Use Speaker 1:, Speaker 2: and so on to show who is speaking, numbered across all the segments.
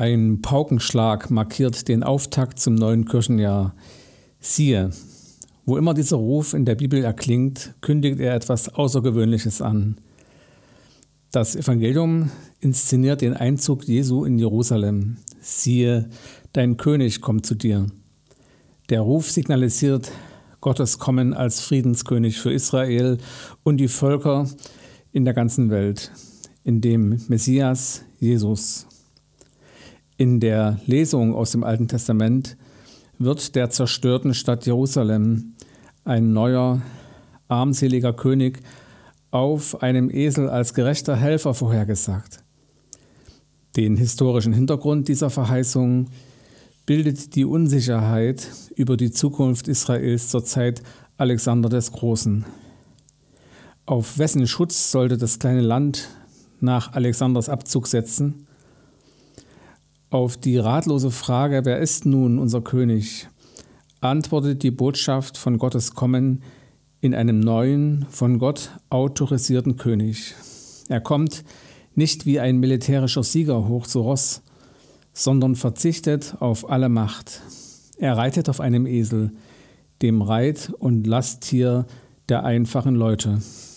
Speaker 1: Ein Paukenschlag markiert den Auftakt zum neuen Kirchenjahr. Siehe, wo immer dieser Ruf in der Bibel erklingt, kündigt er etwas Außergewöhnliches an. Das Evangelium inszeniert den Einzug Jesu in Jerusalem. Siehe, dein König kommt zu dir. Der Ruf signalisiert Gottes Kommen als Friedenskönig für Israel und die Völker in der ganzen Welt, in dem Messias Jesus. In der Lesung aus dem Alten Testament wird der zerstörten Stadt Jerusalem ein neuer, armseliger König auf einem Esel als gerechter Helfer vorhergesagt. Den historischen Hintergrund dieser Verheißung bildet die Unsicherheit über die Zukunft Israels zur Zeit Alexander des Großen. Auf wessen Schutz sollte das kleine Land nach Alexanders Abzug setzen? Auf die ratlose Frage, wer ist nun unser König, antwortet die Botschaft von Gottes Kommen in einem neuen, von Gott autorisierten König. Er kommt nicht wie ein militärischer Sieger hoch zu Ross, sondern verzichtet auf alle Macht. Er reitet auf einem Esel, dem Reit- und Lasttier der einfachen Leute.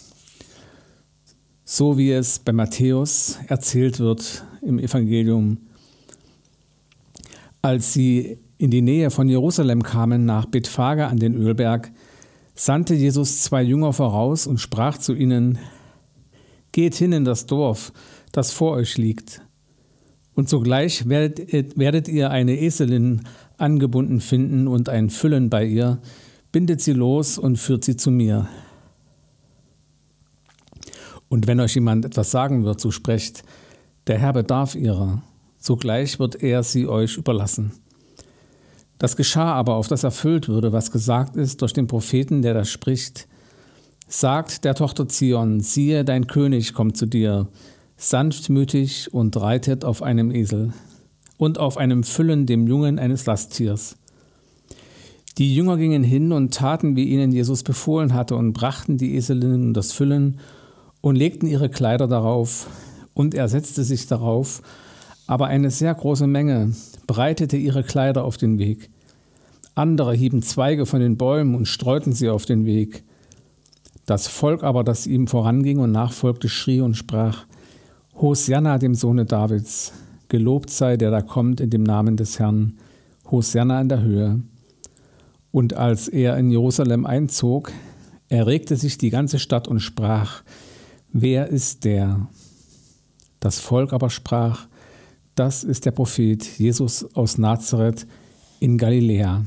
Speaker 1: So wie es bei Matthäus erzählt wird im Evangelium. Als sie in die Nähe von Jerusalem kamen, nach Bethphage an den Ölberg, sandte Jesus 2 Jünger voraus und sprach zu ihnen: Geht hin in das Dorf, das vor euch liegt. Und sogleich werdet ihr eine Eselin angebunden finden und ein Füllen bei ihr, bindet sie los und führt sie zu mir. Und wenn euch jemand etwas sagen wird, so sprecht: Der Herr bedarf ihrer. Sogleich wird er sie euch überlassen. Das geschah aber, auf das erfüllt würde, was gesagt ist durch den Propheten, der da spricht: Sagt der Tochter Zion, siehe, dein König kommt zu dir, sanftmütig und reitet auf einem Esel und auf einem Füllen, dem Jungen eines Lasttiers. Die Jünger gingen hin und taten, wie ihnen Jesus befohlen hatte, und brachten die Eselinnen und das Füllen und legten ihre Kleider darauf, und er setzte sich darauf. Aber eine sehr große Menge breitete ihre Kleider auf den Weg. Andere hieben Zweige von den Bäumen und streuten sie auf den Weg. Das Volk aber, das ihm voranging und nachfolgte, schrie und sprach: Hosianna dem Sohne Davids, gelobt sei der da kommt in dem Namen des Herrn, Hosianna in der Höhe. Und als er in Jerusalem einzog, erregte sich die ganze Stadt und sprach: Wer ist der? Das Volk aber sprach: Das ist der Prophet Jesus aus Nazareth in Galiläa.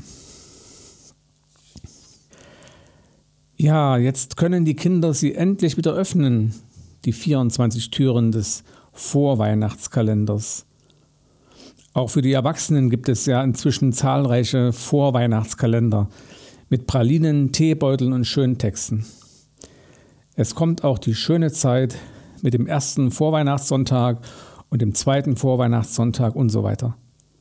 Speaker 1: Ja, jetzt können die Kinder sie endlich wieder öffnen, die 24 Türen des Vorweihnachtskalenders. Auch für die Erwachsenen gibt es ja inzwischen zahlreiche Vorweihnachtskalender mit Pralinen, Teebeuteln und schönen Texten. Es kommt auch die schöne Zeit mit dem ersten Vorweihnachtssonntag und dem zweiten Vorweihnachtssonntag und so weiter.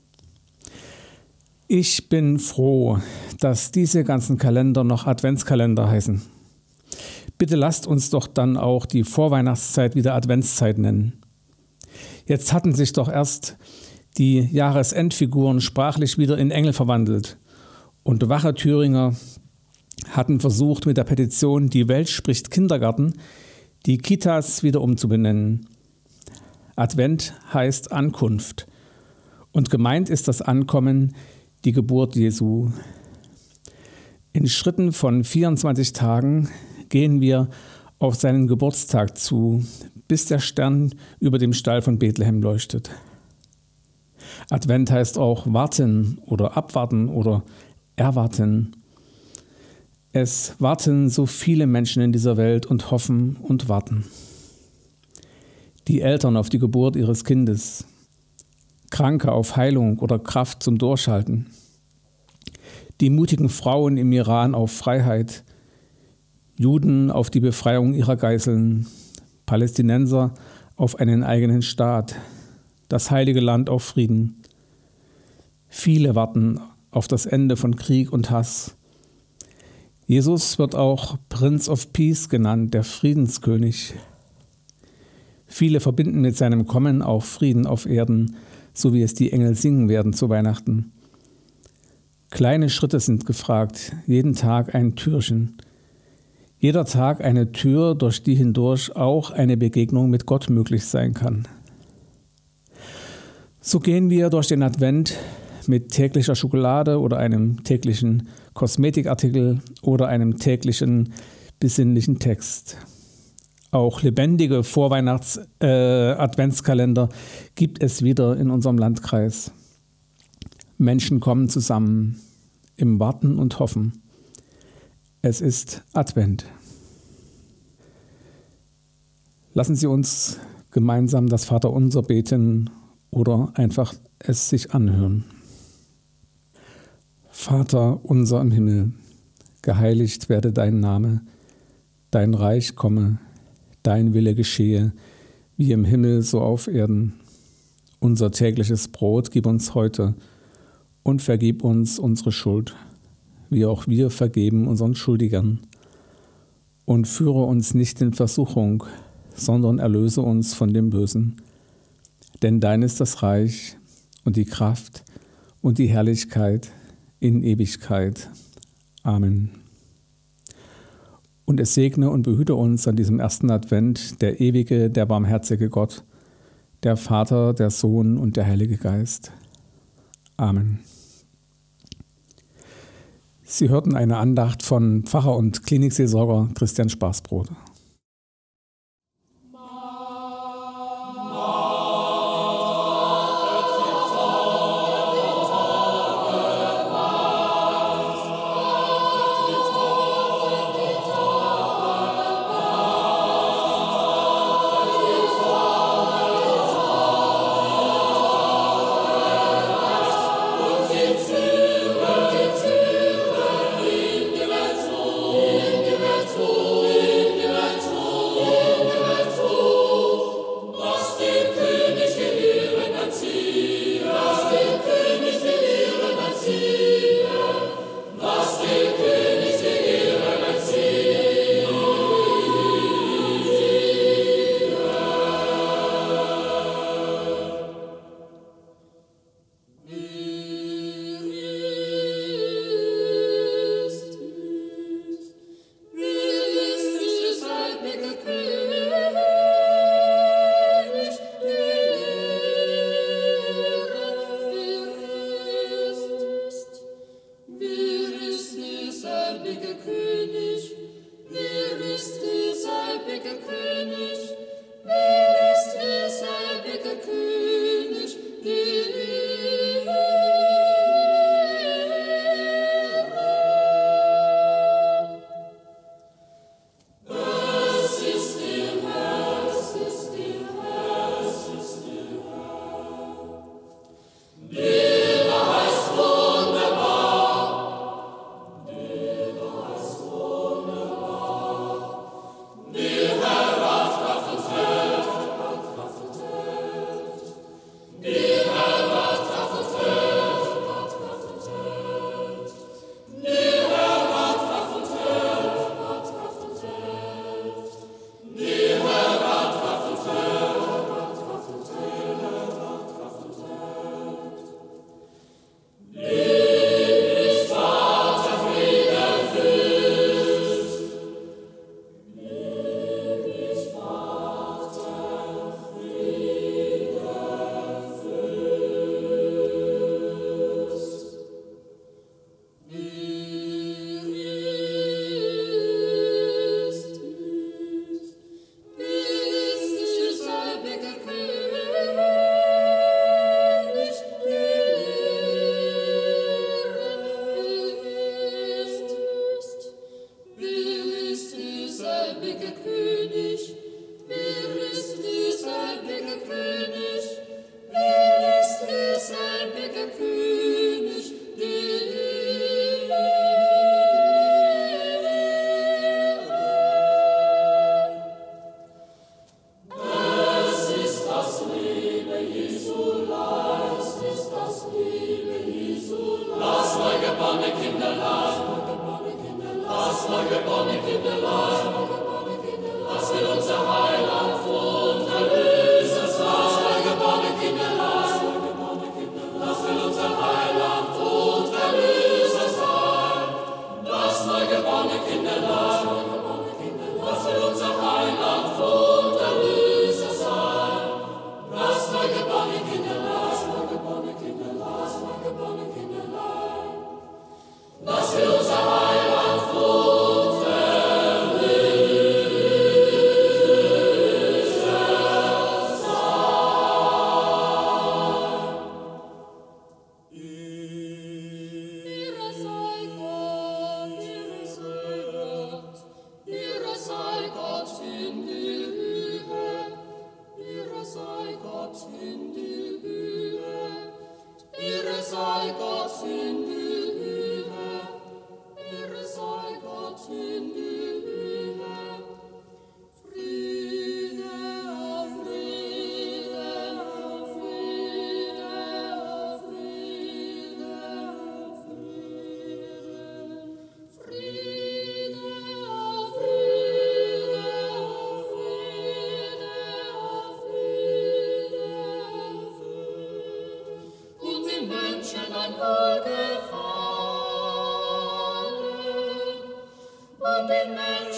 Speaker 1: Ich bin froh, dass diese ganzen Kalender noch Adventskalender heißen. Bitte lasst uns doch dann auch die Vorweihnachtszeit wieder Adventszeit nennen. Jetzt hatten sich doch erst die Jahresendfiguren sprachlich wieder in Engel verwandelt und wache Thüringer hatten versucht, mit der Petition Die Welt spricht Kindergarten die Kitas wieder umzubenennen. Advent heißt Ankunft und gemeint ist das Ankommen, die Geburt Jesu. In Schritten von 24 Tagen gehen wir auf seinen Geburtstag zu, bis der Stern über dem Stall von Bethlehem leuchtet. Advent heißt auch warten oder abwarten oder erwarten. Es warten so viele Menschen in dieser Welt und hoffen und warten. Die Eltern auf die Geburt ihres Kindes, Kranke auf Heilung oder Kraft zum Durchhalten, die mutigen Frauen im Iran auf Freiheit, Juden auf die Befreiung ihrer Geiseln, Palästinenser auf einen eigenen Staat, das Heilige Land auf Frieden. Viele warten auf das Ende von Krieg und Hass. Jesus wird auch Prince of Peace genannt, der Friedenskönig. Viele verbinden mit seinem Kommen auch Frieden auf Erden, so wie es die Engel singen werden zu Weihnachten. Kleine Schritte sind gefragt, jeden Tag ein Türchen. Jeder Tag eine Tür, durch die hindurch auch eine Begegnung mit Gott möglich sein kann. So gehen wir durch den Advent mit täglicher Schokolade oder einem täglichen Kosmetikartikel oder einem täglichen besinnlichen Text. Auch lebendige Vorweihnachts-Adventskalender gibt es wieder in unserem Landkreis. Menschen kommen zusammen im Warten und Hoffen. Es ist Advent. Lassen Sie uns gemeinsam das Vaterunser beten oder einfach es sich anhören. Vater unser im Himmel, geheiligt werde dein Name, dein Reich komme, dein Wille geschehe, wie im Himmel so auf Erden. Unser tägliches Brot gib uns heute und vergib uns unsere Schuld, wie auch wir vergeben unseren Schuldigern. Und führe uns nicht in Versuchung, sondern erlöse uns von dem Bösen. Denn dein ist das Reich und die Kraft und die Herrlichkeit in Ewigkeit. Amen. Und es segne und behüte uns an diesem ersten Advent der ewige, der barmherzige Gott, der Vater, der Sohn und der Heilige Geist. Amen. Sie hörten eine Andacht von Pfarrer und Klinikseelsorger Christian Spaßbrot.
Speaker 2: Unser Heiland und Erlöser, das neugeborene Kinderlein. den Menschen